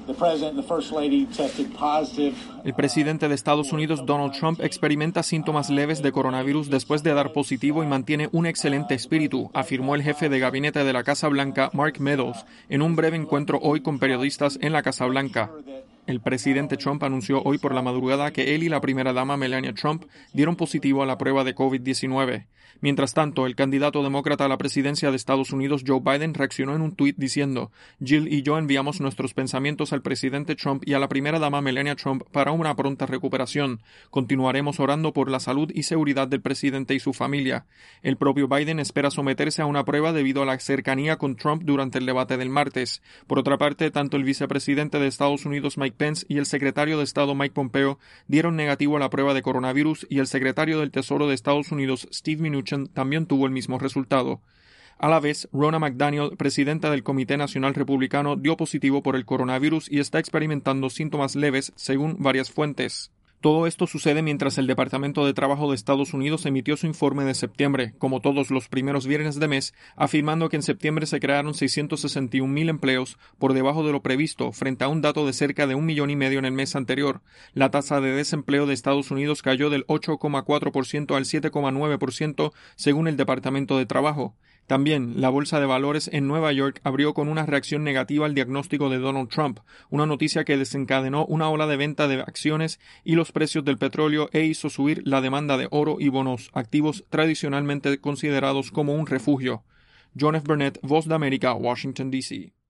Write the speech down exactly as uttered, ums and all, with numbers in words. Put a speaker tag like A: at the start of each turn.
A: El presidente de Estados Unidos, Donald Trump, experimenta síntomas leves de coronavirus después de dar positivo y mantiene un excelente espíritu, afirmó el jefe de gabinete de la Casa Blanca, Mark Meadows, en un breve encuentro hoy con periodistas en la Casa Blanca. El presidente Trump anunció hoy por la madrugada que él y la primera dama Melania Trump dieron positivo a la prueba de COVID diecinueve. Mientras tanto, el candidato demócrata a la presidencia de Estados Unidos, Joe Biden, reaccionó en un tuit diciendo: Jill y yo enviamos nuestros pensamientos al presidente Trump y a la primera dama Melania Trump para una pronta recuperación. Continuaremos orando por la salud y seguridad del presidente y su familia. El propio Biden espera someterse a una prueba debido a la cercanía con Trump durante el debate del martes. Por otra parte, tanto el vicepresidente de Estados Unidos, Mike Pence, y el secretario de Estado, Mike Pompeo, dieron negativo a la prueba de coronavirus y el secretario del Tesoro de Estados Unidos, Steve Mnuchin, también tuvo el mismo resultado. A la vez, Ronna McDaniel, presidenta del Comité Nacional Republicano, dio positivo por el coronavirus y está experimentando síntomas leves, según varias fuentes. Todo esto sucede mientras el Departamento de Trabajo de Estados Unidos emitió su informe de septiembre, como todos los primeros viernes de mes, afirmando que en septiembre se crearon seiscientos sesenta y un mil empleos, por debajo de lo previsto, frente a un dato de cerca de un millón y medio en el mes anterior. La tasa de desempleo de Estados Unidos cayó del ocho coma cuatro por ciento al siete coma nueve por ciento, según el Departamento de Trabajo. También, la bolsa de valores en Nueva York abrió con una reacción negativa al diagnóstico de Donald Trump, una noticia que desencadenó una ola de venta de acciones y los precios del petróleo e hizo subir la demanda de oro y bonos, activos tradicionalmente considerados como un refugio. John F. Burnett, Voz de América, Washington, D C